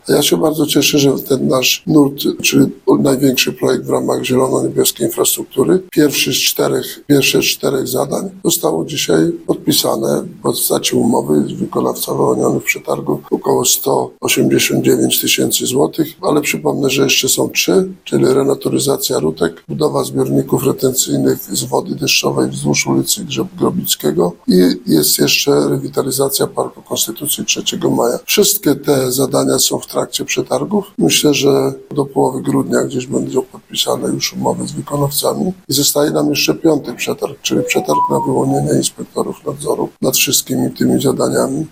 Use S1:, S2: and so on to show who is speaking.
S1: A ja się bardzo cieszę, że ten nasz nurt, czyli największy projekt w ramach zielono-niebieskiej infrastruktury, pierwsze czterech zadań zostało dzisiaj podpisane w postaci umowy. Wykonawca wyłoniony w przetargu około 189 tysięcy złotych, ale przypomnę, że jeszcze są 3, czyli renaturyzacja Rutek, budowa zbiorników retencyjnych z wody deszczowej wzdłuż ulicy Grobickiego i jest jeszcze rewitalizacja Parku Konstytucji 3 Maja. Wszystkie te zadania są w trakcie przetargów. Myślę, że do połowy grudnia gdzieś będą podpisane już umowy z wykonawcami i zostaje nam jeszcze 5. przetarg, czyli przetarg na wyłonienie inspektorów nadzoru nad wszystkimi tymi zadaniami.